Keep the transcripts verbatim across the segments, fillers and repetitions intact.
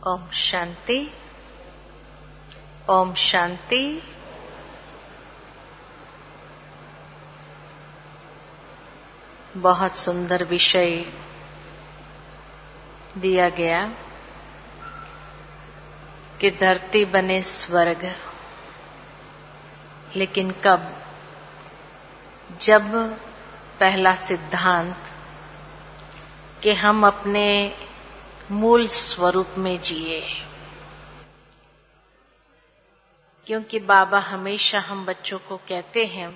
ओम शांति। ओम शांति। बहुत सुंदर विषय दिया गया कि धरती बने स्वर्ग, लेकिन कब? जब पहला सिद्धांत कि हम अपने मूल स्वरूप में जिए। क्योंकि बाबा हमेशा हम बच्चों को कहते हैं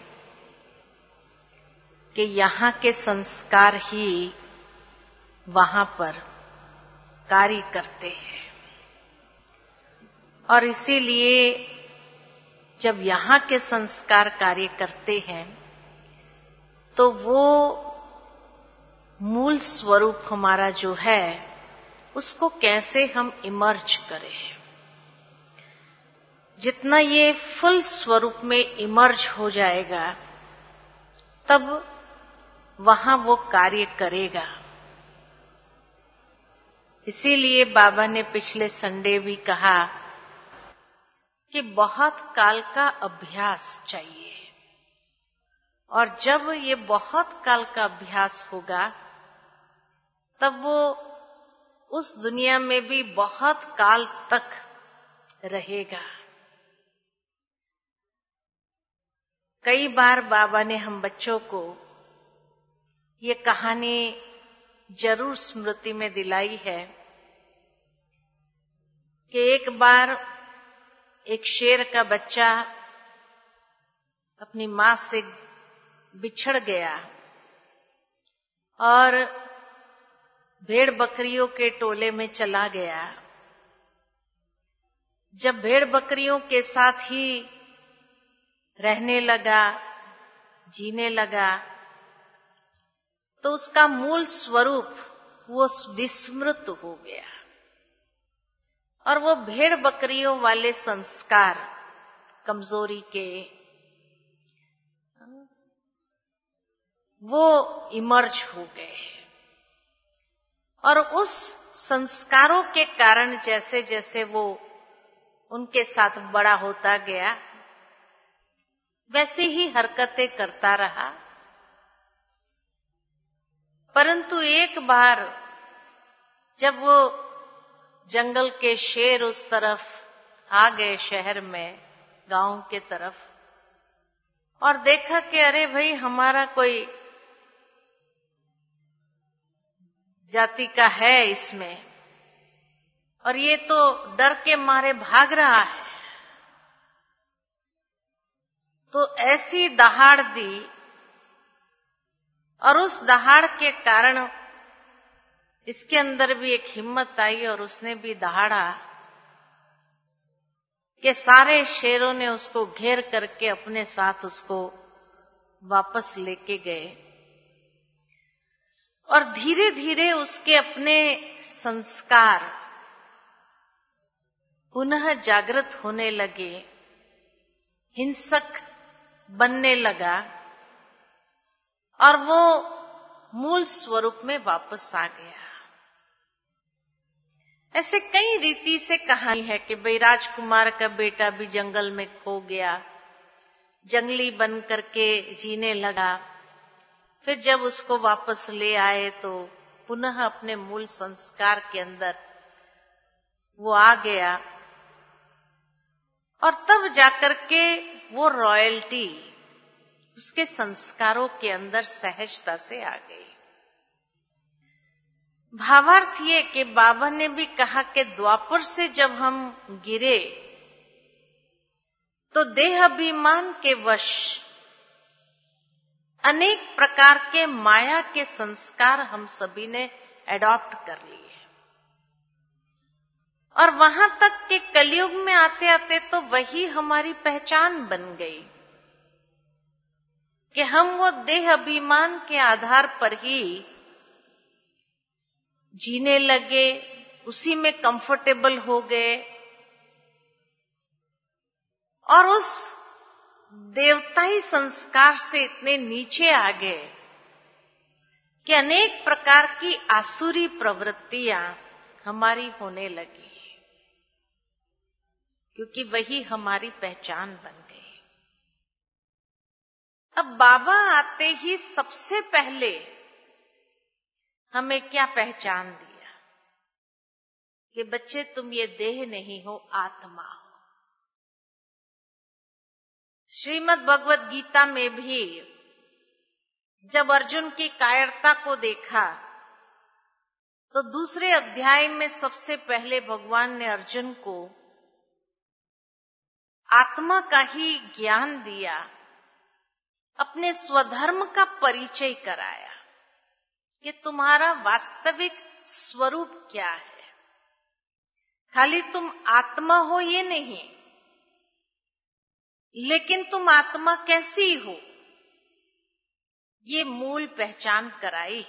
कि यहाँ के संस्कार ही वहां पर कार्य करते हैं, और इसीलिए जब यहाँ के संस्कार कार्य करते हैं तो वो मूल स्वरूप हमारा जो है उसको कैसे हम इमर्ज करें। जितना ये फुल स्वरूप में इमर्ज हो जाएगा तब वहां वो कार्य करेगा। इसीलिए बाबा ने पिछले संडे भी कहा कि बहुत काल का अभ्यास चाहिए, और जब ये बहुत काल का अभ्यास होगा तब वो उस दुनिया में भी बहुत काल तक रहेगा। कई बार बाबा ने हम बच्चों को ये कहानी जरूर स्मृति में दिलाई है कि एक बार एक शेर का बच्चा अपनी मां से बिछड़ गया और भेड़ बकरियों के टोले में चला गया। जब भेड़ बकरियों के साथ ही रहने लगा, जीने लगा, तो उसका मूल स्वरूप वो विस्मृत हो गया, और वो भेड़ बकरियों वाले संस्कार कमजोरी के वो इमर्ज हो गए। और उस संस्कारों के कारण जैसे जैसे वो उनके साथ बड़ा होता गया वैसे ही हरकतें करता रहा। परंतु एक बार जब वो जंगल के शेर उस तरफ आ गए, शहर में, गांव के तरफ, और देखा कि अरे भाई हमारा कोई जाति का है इसमें, और ये तो डर के मारे भाग रहा है, तो ऐसी दहाड़ दी, और उस दहाड़ के कारण इसके अंदर भी एक हिम्मत आई और उसने भी दहाड़ा कि सारे शेरों ने उसको घेर करके अपने साथ उसको वापस लेके गए, और धीरे धीरे उसके अपने संस्कार पुनः जागृत होने लगे, हिंसक बनने लगा, और वो मूल स्वरूप में वापस आ गया। ऐसे कई रीति से कहानी है कि भाई राजकुमार का बेटा भी जंगल में खो गया, जंगली बन करके जीने लगा, फिर जब उसको वापस ले आए तो पुनः अपने मूल संस्कार के अंदर वो आ गया, और तब जाकर के वो रॉयल्टी उसके संस्कारों के अंदर सहजता से आ गई। भावार्थ ये कि बाबा ने भी कहा कि द्वापर से जब हम गिरे तो देह अभिमान के वश अनेक प्रकार के माया के संस्कार हम सभी ने एडॉप्ट कर लिए, और वहां तक कि कलयुग में आते आते तो वही हमारी पहचान बन गई कि हम वो देह अभिमान के आधार पर ही जीने लगे, उसी में कंफर्टेबल हो गए, और उस देवताई संस्कार से इतने नीचे आ गए कि अनेक प्रकार की आसुरी प्रवृत्तियां हमारी होने लगी। क्योंकि वही हमारी पहचान बन गई। अब बाबा आते ही सबसे पहले हमें क्या पहचान दिया कि बच्चे तुम ये देह नहीं हो, आत्मा हो। श्रीमद् भगवत गीता में भी जब अर्जुन की कायरता को देखा तो दूसरे अध्याय में सबसे पहले भगवान ने अर्जुन को आत्मा का ही ज्ञान दिया, अपने स्वधर्म का परिचय कराया कि तुम्हारा वास्तविक स्वरूप क्या है। खाली तुम आत्मा हो ये नहीं, लेकिन तुम आत्मा कैसी हो ये मूल पहचान कराई।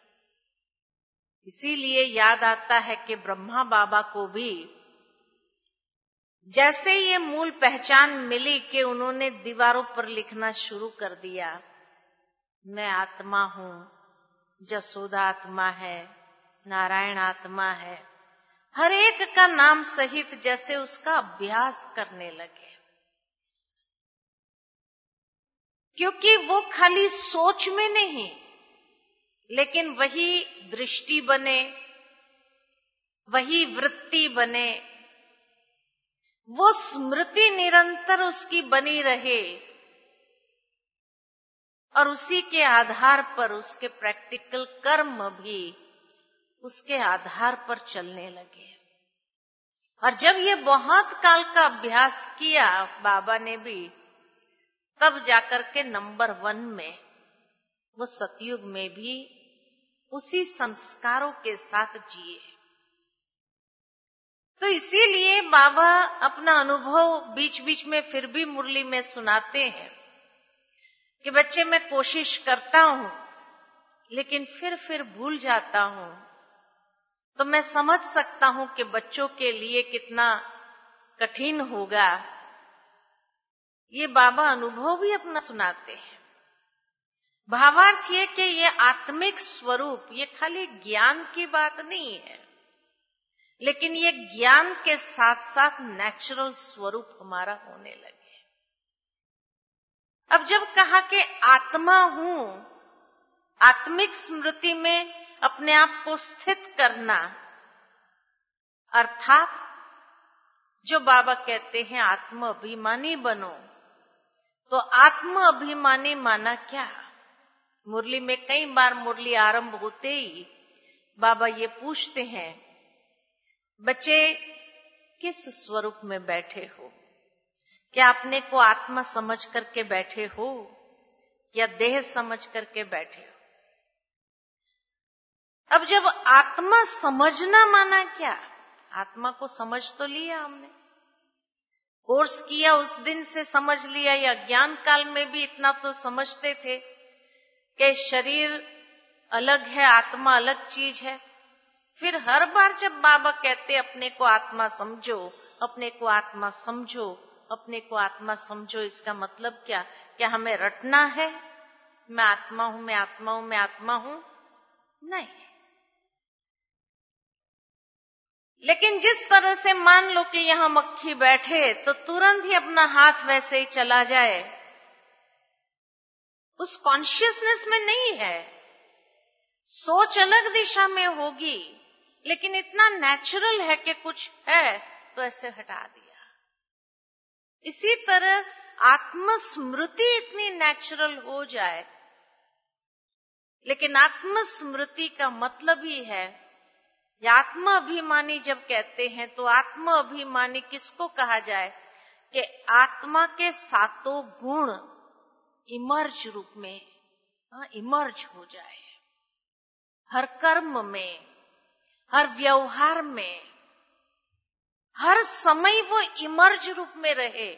इसीलिए याद आता है कि ब्रह्मा बाबा को भी जैसे ये मूल पहचान मिली कि उन्होंने दीवारों पर लिखना शुरू कर दिया, मैं आत्मा हूं, जसोदा आत्मा है, नारायण आत्मा है, हर एक का नाम सहित जैसे उसका अभ्यास करने लगे। क्योंकि वो खाली सोच में नहीं, लेकिन वही दृष्टि बने, वही वृत्ति बने, वो स्मृति निरंतर उसकी बनी रहे और उसी के आधार पर उसके प्रैक्टिकल कर्म भी उसके आधार पर चलने लगे। और जब ये बहुत काल का अभ्यास किया बाबा ने भी, तब जाकर के नंबर वन में वो सतयुग में भी उसी संस्कारों के साथ जिए। तो इसीलिए बाबा अपना अनुभव बीच बीच में फिर भी मुरली में सुनाते हैं कि बच्चे मैं कोशिश करता हूं लेकिन फिर फिर भूल जाता हूं। तो मैं समझ सकता हूं कि बच्चों के लिए कितना कठिन होगा। ये बाबा अनुभव भी अपना सुनाते हैं। भावार्थ ये कि ये आत्मिक स्वरूप ये खाली ज्ञान की बात नहीं है, लेकिन ये ज्ञान के साथ साथ नेचुरल स्वरूप हमारा होने लगे। अब जब कहा कि आत्मा हूं, आत्मिक स्मृति में अपने आप को स्थित करना, अर्थात जो बाबा कहते हैं आत्म अभिमानी बनो, तो आत्म अभिमानी माना क्या? मुरली में कई बार मुरली आरंभ होते ही बाबा ये पूछते हैं, बच्चे किस स्वरूप में बैठे हो? क्या अपने को आत्मा समझ करके बैठे हो या देह समझ करके बैठे हो? अब जब आत्मा समझना माना क्या? आत्मा को समझ तो लिया हमने, कोर्स किया उस दिन से समझ लिया, या ज्ञान काल में भी इतना तो समझते थे कि शरीर अलग है, आत्मा अलग चीज है। फिर हर बार जब बाबा कहते अपने को आत्मा समझो, अपने को आत्मा समझो, अपने को आत्मा समझो, इसका मतलब क्या? क्या हमें रटना है मैं आत्मा हूं, मैं आत्मा हूं, मैं आत्मा हूं? नहीं। लेकिन जिस तरह से मान लो कि यहां मक्खी बैठे तो तुरंत ही अपना हाथ वैसे ही चला जाए, उस कॉन्शियसनेस में नहीं है। सोच अलग दिशा में होगी, लेकिन इतना नेचुरल है कि कुछ है तो ऐसे हटा दिया। इसी तरह आत्मस्मृति इतनी नेचुरल हो जाए, लेकिन आत्मस्मृति का मतलब ही है, या आत्म अभिमानी जब कहते हैं तो आत्म अभिमानी किसको कहा जाए? कि आत्मा के सातों गुण इमर्ज रूप में हाँ, इमर्ज हो जाए, हर कर्म में, हर व्यवहार में, हर समय वो इमर्ज रूप में रहे।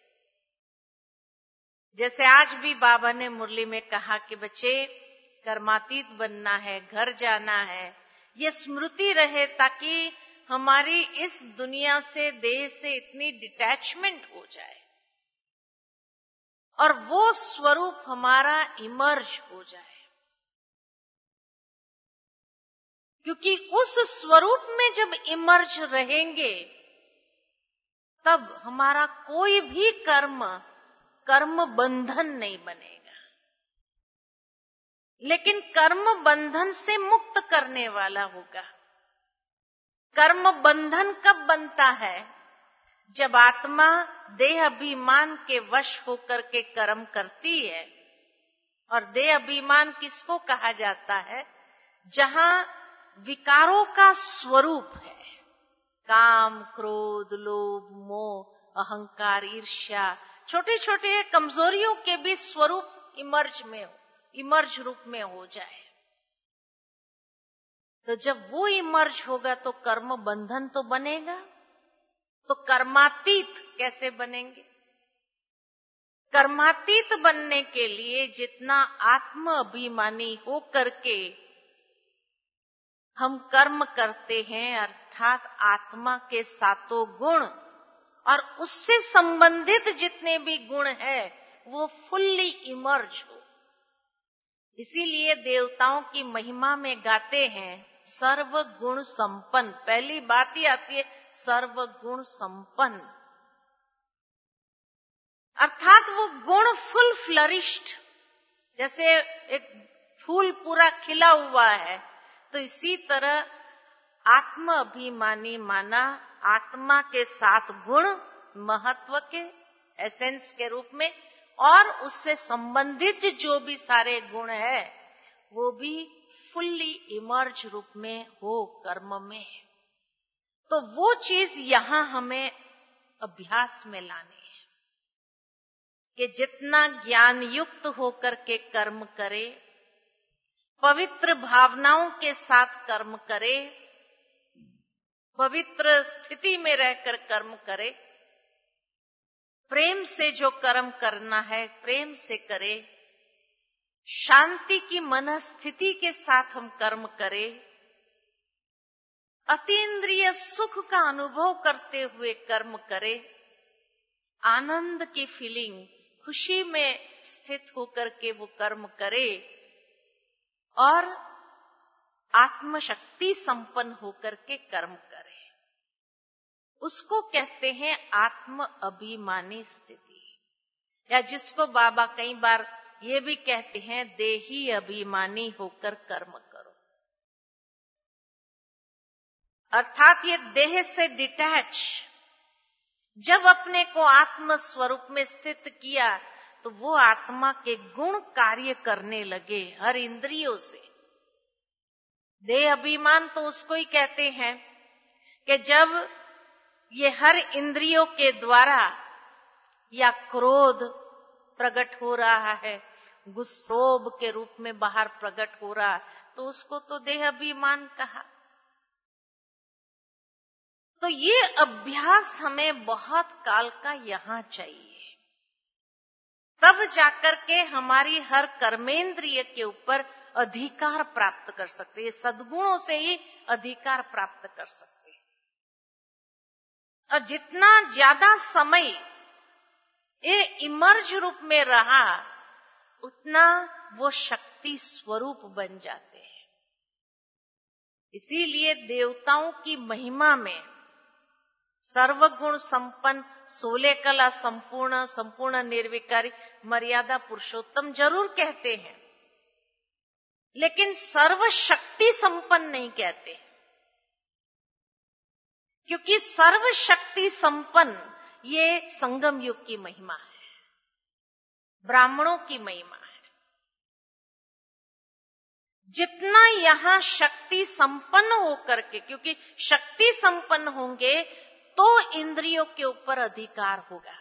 जैसे आज भी बाबा ने मुरली में कहा कि बच्चे कर्मातीत बनना है, घर जाना है, ये स्मृति रहे ताकि हमारी इस दुनिया से, देह से इतनी डिटैचमेंट हो जाए और वो स्वरूप हमारा इमर्ज हो जाए। क्योंकि उस स्वरूप में जब इमर्ज रहेंगे तब हमारा कोई भी कर्म कर्म बंधन नहीं बनेगा। लेकिन कर्म बंधन से मुक्त करने वाला होगा। कर्म बंधन कब बनता है? जब आत्मा देह अभिमान के वश होकर के कर्म करती है। और देह अभिमान किसको कहा जाता है? जहां विकारों का स्वरूप है, काम, क्रोध, लोभ, मोह, अहंकार, ईर्ष्या, छोटे छोटे कमजोरियों के भी स्वरूप इमर्ज में हो इमर्ज रूप में हो जाए। तो जब वो इमर्ज होगा तो कर्म बंधन तो बनेगा। तो कर्मातीत कैसे बनेंगे? कर्मातीत बनने के लिए जितना आत्म अभिमानी हो करके हम कर्म करते हैं, अर्थात आत्मा के सातों गुण और उससे संबंधित जितने भी गुण हैं वो फुल्ली इमर्ज हो। इसीलिए देवताओं की महिमा में गाते हैं सर्व गुण संपन्न। पहली बात ही आती है सर्व गुण संपन्न, अर्थात वो गुण फुल फ्लरिश्ड। जैसे एक फूल पूरा खिला हुआ है, तो इसी तरह आत्म अभिमानी माना आत्मा के साथ गुण महत्व के एसेंस के रूप में, और उससे संबंधित जो भी सारे गुण है वो भी फुल्ली इमर्ज रूप में हो कर्म में। तो वो चीज यहां हमें अभ्यास में लानी है कि जितना ज्ञान युक्त होकर के कर्म करे, पवित्र भावनाओं के साथ कर्म करे, पवित्र स्थिति में रहकर कर्म करे, प्रेम से जो कर्म करना है प्रेम से करे, शांति की मनस्थिति के साथ हम कर्म करें, अतीन्द्रिय सुख का अनुभव करते हुए कर्म करें, आनंद की फीलिंग, खुशी में स्थित होकर के वो कर्म करे और आत्मशक्ति संपन्न होकर के कर्म करे। उसको कहते हैं आत्म अभिमानी स्थिति, या जिसको बाबा कई बार ये भी कहते हैं देही अभिमानी होकर कर्म करो। अर्थात ये देह से डिटैच, जब अपने को आत्म स्वरूप में स्थित किया तो वो आत्मा के गुण कार्य करने लगे हर इंद्रियों से। देह अभिमान तो उसको ही कहते हैं कि जब ये हर इंद्रियों के द्वारा या क्रोध प्रकट हो रहा है, गुस्सोब के रूप में बाहर प्रकट हो रहा, तो उसको तो देह अभिमान कहा। तो ये अभ्यास हमें बहुत काल का यहां चाहिए, तब जाकर के हमारी हर कर्मेंद्रिय के ऊपर अधिकार प्राप्त कर सकते हैं। सद्गुणों से ही अधिकार प्राप्त कर सकते हैं। और जितना ज्यादा समय ये इमर्ज रूप में रहा, उतना वो शक्ति स्वरूप बन जाते हैं। इसीलिए देवताओं की महिमा में सर्वगुण संपन्न, सोलह कला संपूर्ण, संपूर्ण निर्विकारी, मर्यादा पुरुषोत्तम जरूर कहते हैं, लेकिन सर्वशक्ति संपन्न नहीं कहते, क्योंकि सर्वशक्ति संपन्न ये संगम युग की महिमा है, ब्राह्मणों की महिमा है। जितना यहां शक्ति संपन्न होकर के, क्योंकि शक्ति संपन्न होंगे तो इंद्रियों के ऊपर अधिकार होगा,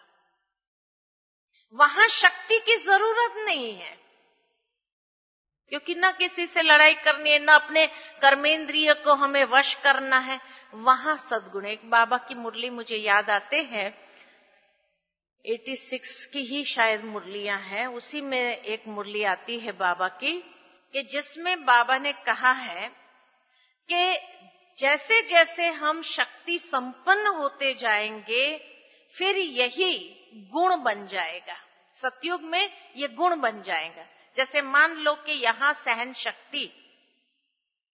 वहां शक्ति की जरूरत नहीं है, क्योंकि न किसी से लड़ाई करनी है, न अपने कर्मेंद्रिय को हमें वश करना है। वहां सद्गुण, एक बाबा की मुरली मुझे याद आते हैं, छियासी की ही शायद मुरलियां हैं, उसी में एक मुरली आती है बाबा की, कि जिसमें बाबा ने कहा है कि जैसे जैसे हम शक्ति संपन्न होते जाएंगे फिर यही गुण बन जाएगा। सतयुग में ये गुण बन जाएगा। जैसे मान लो कि यहां सहन शक्ति,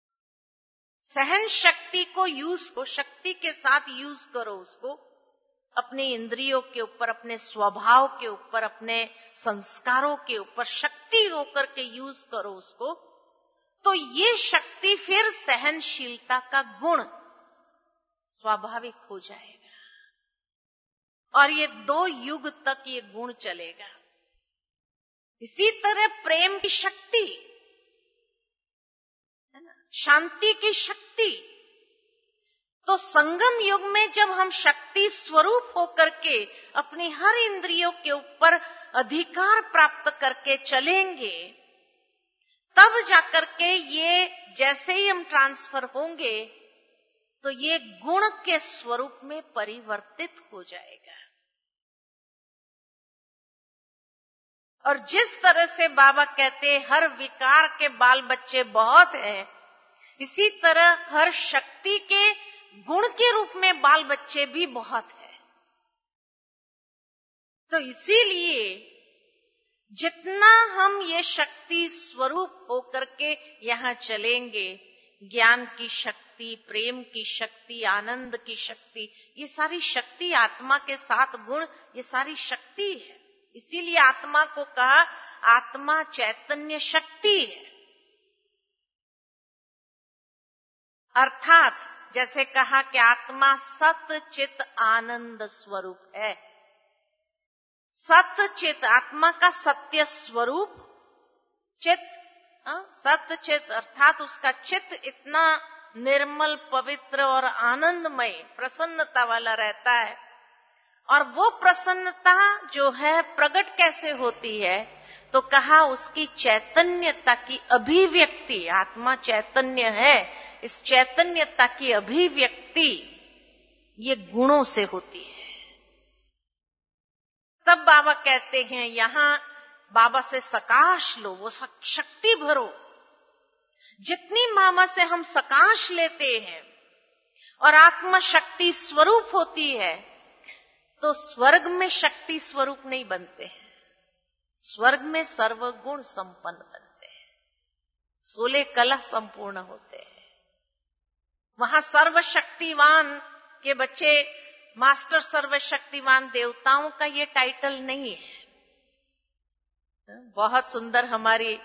सहन शक्ति को यूज को शक्ति के साथ यूज करो उसको, अपनी इंद्रियों के ऊपर, अपने स्वभाव के ऊपर, अपने संस्कारों के ऊपर शक्ति होकर के यूज करो उसको, तो ये शक्ति फिर सहनशीलता का गुण स्वाभाविक हो जाएगा और ये दो युग तक ये गुण चलेगा। इसी तरह प्रेम की शक्ति है ना, शांति की शक्ति, तो संगम युग में जब हम शक्ति स्वरूप होकर के अपनी हर इंद्रियों के ऊपर अधिकार प्राप्त करके चलेंगे, तब जाकर के ये जैसे ही हम ट्रांसफर होंगे तो ये गुण के स्वरूप में परिवर्तित हो जाएगा। और जिस तरह से बाबा कहते हैं हर विकार के बाल बच्चे बहुत हैं, इसी तरह हर शक्ति के गुण के रूप में बाल बच्चे भी बहुत हैं। तो इसीलिए जितना हम ये शक्ति स्वरूप होकर के यहाँ चलेंगे, ज्ञान की शक्ति, प्रेम की शक्ति, आनंद की शक्ति, ये सारी शक्ति आत्मा के साथ गुण, ये सारी शक्ति है। इसीलिए आत्मा को कहा आत्मा चैतन्य शक्ति है। अर्थात जैसे कहा कि आत्मा सत चित आनंद स्वरूप है। सत चित आत्मा का सत्य स्वरूप, चित सत चित अर्थात उसका चित इतना निर्मल, पवित्र और आनंदमय, प्रसन्नता वाला रहता है। और वो प्रसन्नता जो है प्रकट कैसे होती है, तो कहा उसकी चैतन्यता की अभिव्यक्ति, आत्मा चैतन्य है, इस चैतन्यता की अभिव्यक्ति ये गुणों से होती है। तब बाबा कहते हैं यहां बाबा से सकाश लो, वो शक्ति भरो। जितनी मामा से हम सकाश लेते हैं और आत्मा शक्ति स्वरूप होती है, तो स्वर्ग में शक्ति स्वरूप नहीं बनते हैं, स्वर्ग में सर्वगुण संपन्न बनते हैं, सोलह कला संपूर्ण होते हैं। वहां सर्वशक्तिवान के बच्चे, मास्टर सर्वशक्तिवान देवताओं का ये टाइटल नहीं है। बहुत सुंदर हमारी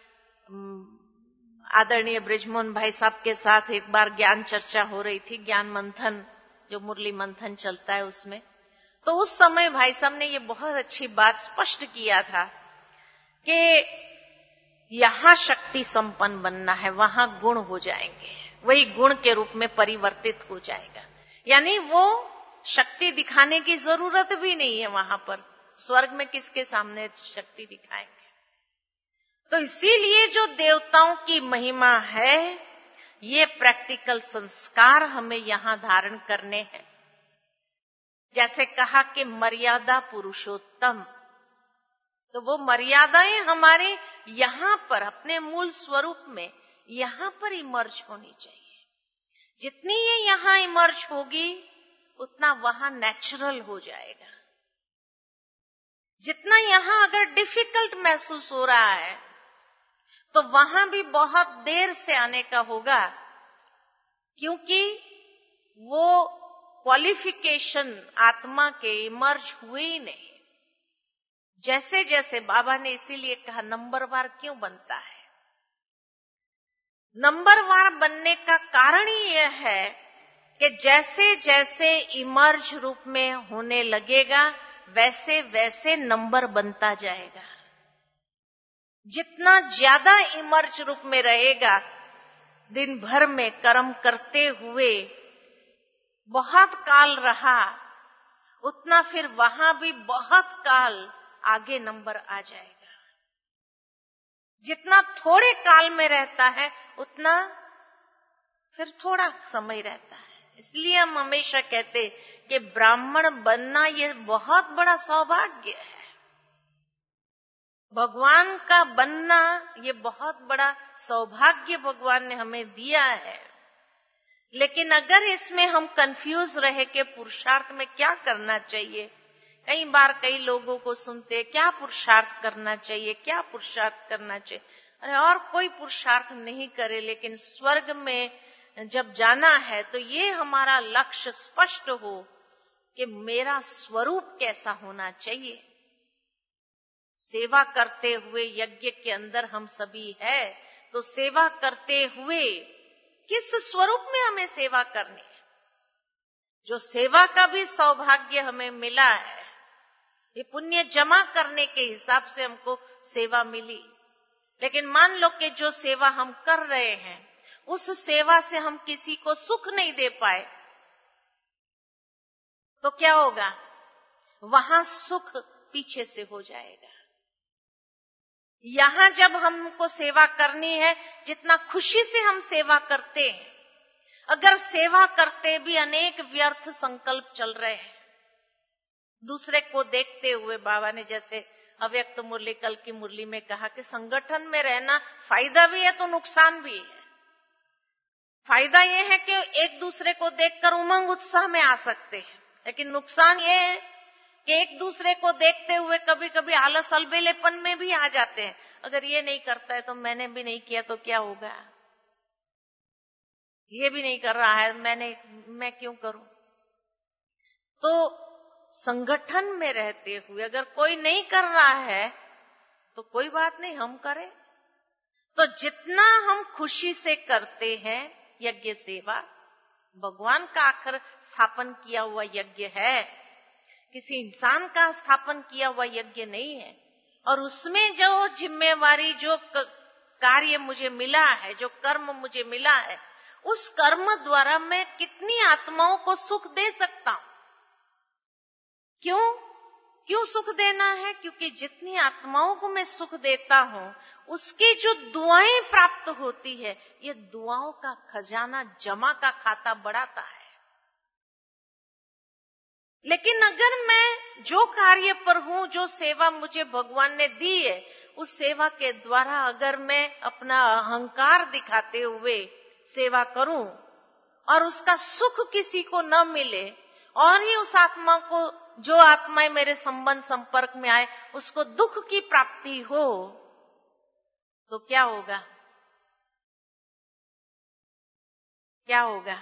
आदरणीय बृजमोहन भाई साहब के साथ एक बार ज्ञान चर्चा हो रही थी, ज्ञान मंथन, जो मुरली मंथन चलता है उसमें। तो उस समय भाई साहब ने ये बहुत अच्छी बात स्पष्ट किया था कि यहां शक्ति संपन्न बनना है, वहां गुण हो जाएंगे, वही गुण के रूप में परिवर्तित हो जाएगा। यानी वो शक्ति दिखाने की जरूरत भी नहीं है वहां पर, स्वर्ग में किसके सामने शक्ति दिखाएंगे। तो इसीलिए जो देवताओं की महिमा है, ये प्रैक्टिकल संस्कार हमें यहां धारण करने हैं। जैसे कहा कि मर्यादा पुरुषोत्तम, तो वो मर्यादाएं हमारे यहां पर अपने मूल स्वरूप में यहां पर इमर्ज होनी चाहिए। जितनी ये यहां इमर्ज होगी उतना वहां नेचुरल हो जाएगा। जितना यहां अगर डिफिकल्ट महसूस हो रहा है तो वहां भी बहुत देर से आने का होगा, क्योंकि वो क्वालिफिकेशन आत्मा के इमर्ज हुए ही नहीं। जैसे जैसे बाबा ने इसीलिए कहा नंबरवार क्यों बनता है। नंबरवार बनने का कारण ही यह है कि जैसे जैसे इमर्ज रूप में होने लगेगा वैसे वैसे नंबर बनता जाएगा। जितना ज्यादा इमर्ज रूप में रहेगा, दिन भर में कर्म करते हुए बहुत काल रहा, उतना फिर वहां भी बहुत काल आगे नंबर आ जाएगा। जितना थोड़े काल में रहता है उतना फिर थोड़ा समय रहता है। इसलिए हम हमेशा कहते कि ब्राह्मण बनना ये बहुत बड़ा सौभाग्य है, भगवान का बनना ये बहुत बड़ा सौभाग्य भगवान ने हमें दिया है। लेकिन अगर इसमें हम कंफ्यूज रहे कि पुरुषार्थ में क्या करना चाहिए, कई बार कई लोगों को सुनते क्या पुरुषार्थ करना चाहिए, क्या पुरुषार्थ करना चाहिए। अरे और कोई पुरुषार्थ नहीं करे, लेकिन स्वर्ग में जब जाना है तो ये हमारा लक्ष्य स्पष्ट हो कि मेरा स्वरूप कैसा होना चाहिए। सेवा करते हुए यज्ञ के अंदर हम सभी है, तो सेवा करते हुए किस स्वरूप में हमें सेवा करनी है। जो सेवा का भी सौभाग्य हमें मिला है, ये पुण्य जमा करने के हिसाब से हमको सेवा मिली। लेकिन मान लो कि जो सेवा हम कर रहे हैं, उस सेवा से हम किसी को सुख नहीं दे पाए, तो क्या होगा? वहां सुख पीछे से हो जाएगा। यहां जब हमको सेवा करनी है, जितना खुशी से हम सेवा करते हैं, अगर सेवा करते भी अनेक व्यर्थ संकल्प चल रहे हैं, दूसरे को देखते हुए, बाबा ने जैसे अव्यक्त मुरली कल की मुरली में कहा कि संगठन में रहना फायदा भी है तो नुकसान भी है। फायदा यह है कि एक दूसरे को देखकर उमंग उत्साह में आ सकते हैं, लेकिन नुकसान ये है कि एक दूसरे को देखते हुए कभी कभी आलस अलबेलेपन में भी आ जाते हैं। अगर ये नहीं करता है तो मैंने भी नहीं किया तो क्या होगा, ये भी नहीं कर रहा है, मैंने मैं क्यों करूं। तो संगठन में रहते हुए अगर कोई नहीं कर रहा है तो कोई बात नहीं, हम करें। तो जितना हम खुशी से करते हैं यज्ञ सेवा, भगवान का आखिर स्थापन किया हुआ यज्ञ है, किसी इंसान का स्थापन किया हुआ यज्ञ नहीं है। और उसमें जो जिम्मेवारी, जो कार्य मुझे मिला है, जो कर्म मुझे मिला है, उस कर्म द्वारा मैं कितनी आत्माओं को सुख दे सकता हूं। क्यों क्यों सुख देना है? क्योंकि जितनी आत्माओं को मैं सुख देता हूं, उसकी जो दुआएं प्राप्त होती है, ये दुआओं का खजाना, जमा का खाता बढ़ाता है। लेकिन अगर मैं जो कार्य पर हूं, जो सेवा मुझे भगवान ने दी है, उस सेवा के द्वारा अगर मैं अपना अहंकार दिखाते हुए सेवा करूं और उसका सुख किसी को न मिले, और ही उस आत्मा को, जो आत्माएं मेरे संबंध संपर्क में आए, उसको दुख की प्राप्ति हो, तो क्या होगा? क्या होगा?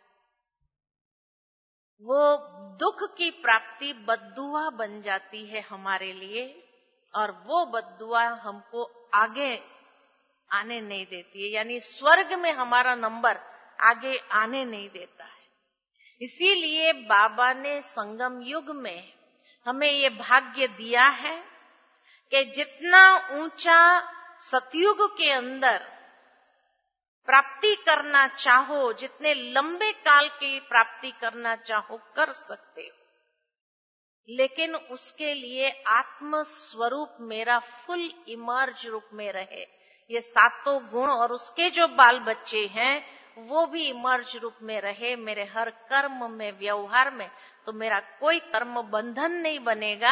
वो दुख की प्राप्ति बद्दुआ बन जाती है हमारे लिए, और वो बद्दुआ हमको आगे आने नहीं देती है, यानी स्वर्ग में हमारा नंबर आगे आने नहीं देता है। इसीलिए बाबा ने संगम युग में हमें ये भाग्य दिया है कि जितना ऊंचा सतयुग के अंदर प्राप्ति करना चाहो, जितने लंबे काल की प्राप्ति करना चाहो, कर सकते हो। लेकिन उसके लिए आत्म स्वरूप मेरा फुल इमर्ज रूप में रहे, ये सातों गुण और उसके जो बाल बच्चे हैं वो भी इमर्ज रूप में रहे मेरे हर कर्म में, व्यवहार में। तो मेरा कोई कर्म बंधन नहीं बनेगा,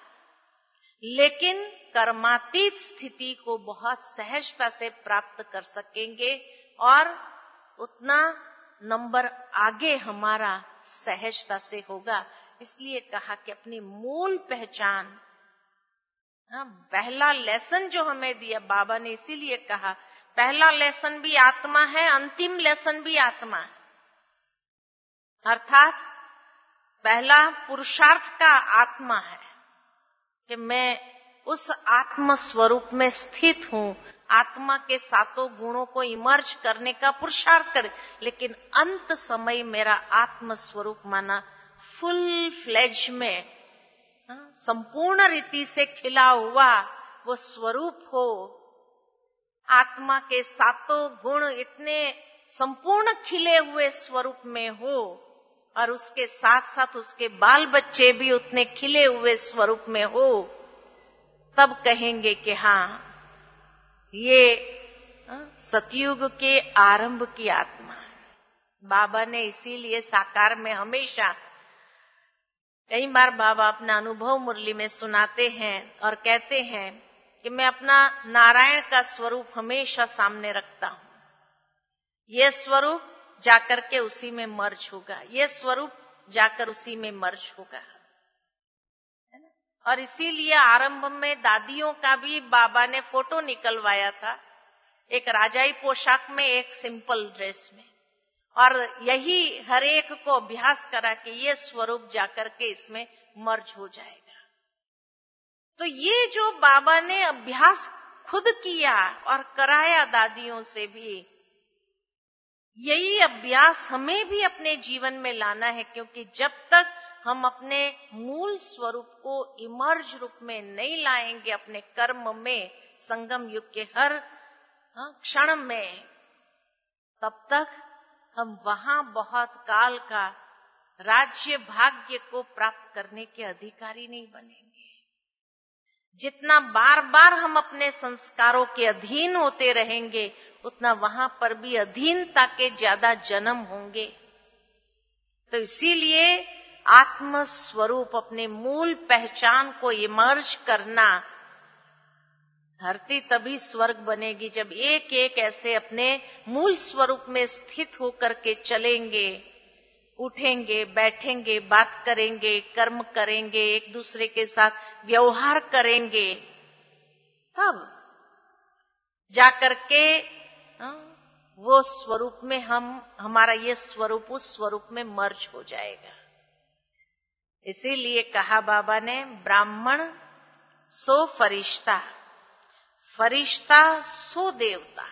लेकिन कर्मातीत स्थिति को बहुत सहजता से प्राप्त कर सकेंगे, और उतना नंबर आगे हमारा सहजता से होगा। इसलिए कहा कि अपनी मूल पहचान, हाँ, पहला लेसन जो हमें दिया बाबा ने, इसीलिए कहा पहला लेसन भी आत्मा है, अंतिम लेसन भी आत्मा है। अर्थात पहला पुरुषार्थ का आत्मा है कि मैं उस आत्म स्वरूप में स्थित हूं, आत्मा के सातों गुणों को इमर्ज करने का पुरुषार्थ करे। लेकिन अंत समय मेरा आत्म स्वरूप माना फुल फ्लेज में, संपूर्ण रीति से खिला हुआ वो स्वरूप हो। आत्मा के सातों गुण इतने संपूर्ण खिले हुए स्वरूप में हो, और उसके साथ साथ उसके बाल बच्चे भी उतने खिले हुए स्वरूप में हो, तब कहेंगे कि हाँ, ये सतयुग के आरंभ की आत्मा है। बाबा ने इसीलिए साकार में हमेशा, कई बार बाबा अपना अनुभव मुरली में सुनाते हैं और कहते हैं कि मैं अपना नारायण का स्वरूप हमेशा सामने रखता हूं। यह स्वरूप जाकर के उसी में मर्ज होगा, यह स्वरूप जाकर उसी में मर्ज होगा, है ना। और इसीलिए आरंभ में दादियों का भी बाबा ने फोटो निकलवाया था, एक राजाई पोशाक में, एक सिंपल ड्रेस में, और यही हर एक को अभ्यास करा कि ये स्वरूप जाकर के इसमें मर्ज हो जाएगा। तो ये जो बाबा ने अभ्यास खुद किया और कराया दादियों से भी, यही अभ्यास हमें भी अपने जीवन में लाना है, क्योंकि जब तक हम अपने मूल स्वरूप को इमर्ज रूप में नहीं लाएंगे अपने कर्म में, संगम युग के हर क्षण में, तब तक हम वहां बहुत काल का राज्य भाग्य को प्राप्त करने के अधिकारी नहीं बनेंगे। जितना बार बार हम अपने संस्कारों के अधीन होते रहेंगे, उतना वहां पर भी अधीनता के ज्यादा जन्म होंगे। तो इसीलिए आत्म स्वरूप, अपने मूल पहचान को इमर्ज करना, धरती तभी स्वर्ग बनेगी जब एक एक ऐसे अपने मूल स्वरूप में स्थित होकर के चलेंगे, उठेंगे, बैठेंगे, बात करेंगे, कर्म करेंगे, एक दूसरे के साथ व्यवहार करेंगे, तब जाकर के वो स्वरूप में हम, हमारा ये स्वरूप उस स्वरूप में मर्ज हो जाएगा। इसीलिए कहा बाबा ने, ब्राह्मण सो फरिश्ता, फरिश्ता सो देवता।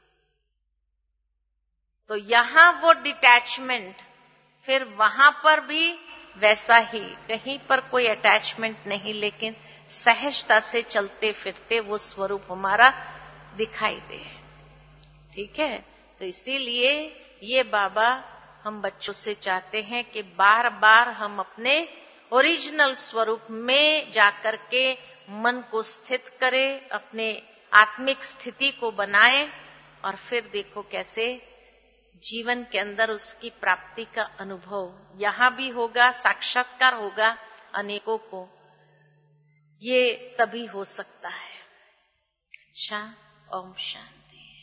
तो यहां वो डिटैचमेंट, फिर वहां पर भी वैसा ही, कहीं पर कोई अटैचमेंट नहीं, लेकिन सहजता से चलते फिरते वो स्वरूप हमारा दिखाई दे। ठीक है, तो इसीलिए ये बाबा हम बच्चों से चाहते हैं कि बार बार हम अपने ओरिजिनल स्वरूप में जाकर के मन को स्थित करें, अपने आत्मिक स्थिति को बनाएं, और फिर देखो कैसे जीवन के अंदर उसकी प्राप्ति का अनुभव यहां भी होगा, साक्षात्कार होगा अनेकों को। ये तभी हो सकता है। शा ओम शांति।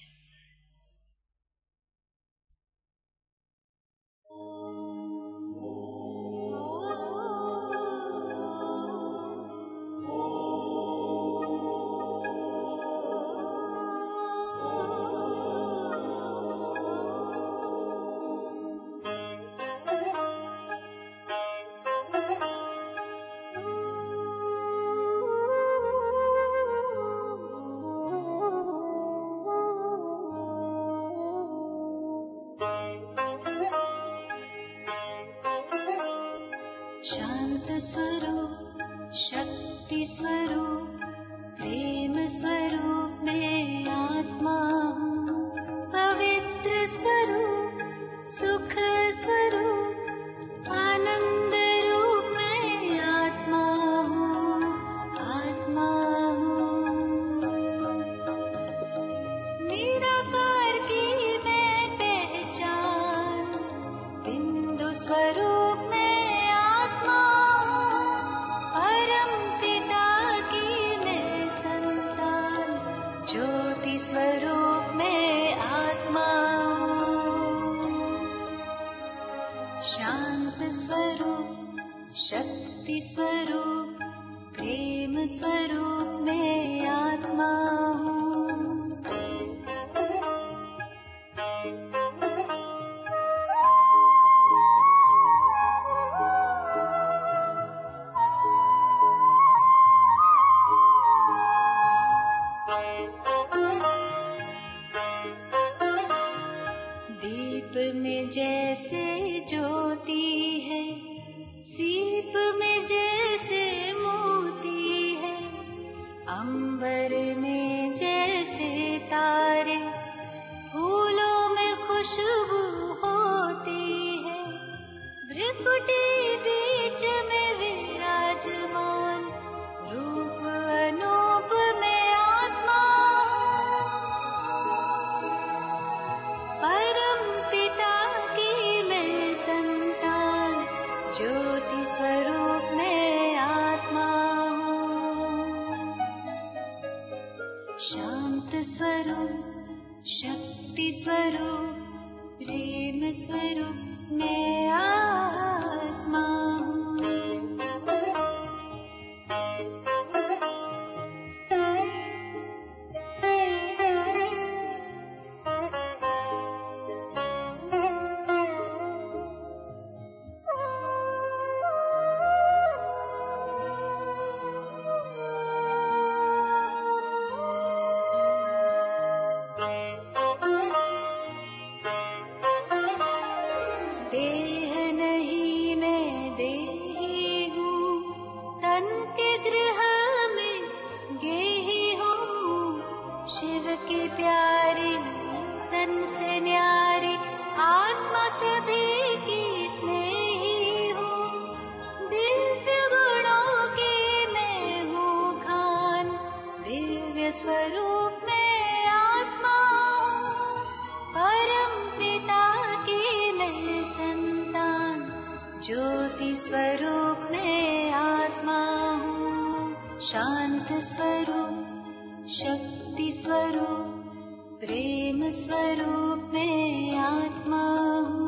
शांत स्वरूप, शक्ति स्वरूप, प्रेम स्वरूप में आत्मा हूँ। पवित्र स्वरूप, सुख स्वरूप, आनंद रूप में आत्मा हूँ, आत्मा हूँ। निराकार की मैं पहचान, बिंदु स्वरूप स्वरूप में आत्मा हूँ। शांत स्वरूप, शक्ति स्वरूप, प्रेम स्वरूप में आत्मा हूँ। में जैसे ज्योति है, सीप में जैसे मोती है, अंबर में जैसे तारे, फूलों में खुशबू होती है, भ्रिकुटी बीच में विराजमान, रूप अनूप में आत्मा, परम पिता की मैं संतान, ज्योति स्वरूप में आत्मा हूँ। शांत स्वरूप, शक्ति स्वरूप, प्रेम स्वरूप में आत्मा हूँ। ज्योति स्वरूप में आत्मा हूँ, शांत स्वरूप, शक्ति स्वरूप, प्रेम स्वरूप में आत्मा हूँ।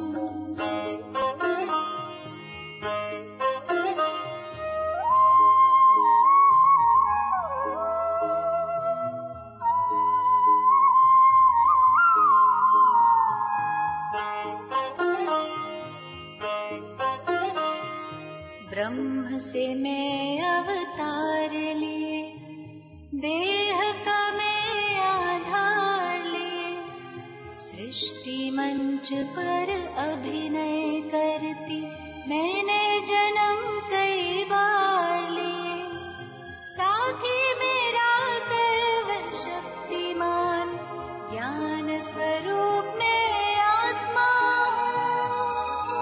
ब्रह्म से मैं अवतार लिए, देह का मैं आधार लिए, सृष्टि मंच पर अभिनय करती मैंने जन्म कई बार लिए। साथी मेरा सर्व शक्तिमान, ज्ञान स्वरूप में आत्मा हूँ।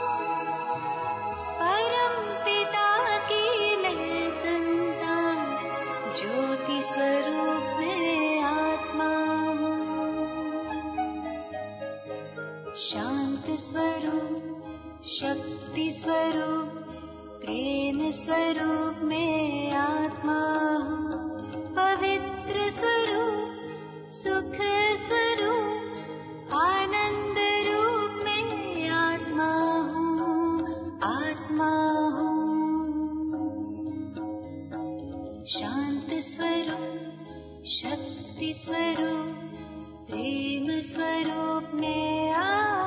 परम पिता की मैं संतान, ज्योति स्वरूप में आत्मा हूँ। शांत स्वरूप, शक्ति स्वरूप, प्रेम स्वरूप में आत्मा हूँ। पवित्र स्वरूप, सुख स्वरूप, आनंद रूप में आत्मा हूँ, आत्मा हूँ। शांत स्वरूप, शक्ति स्वरूप, प्रेम स्वरूप में आत्मा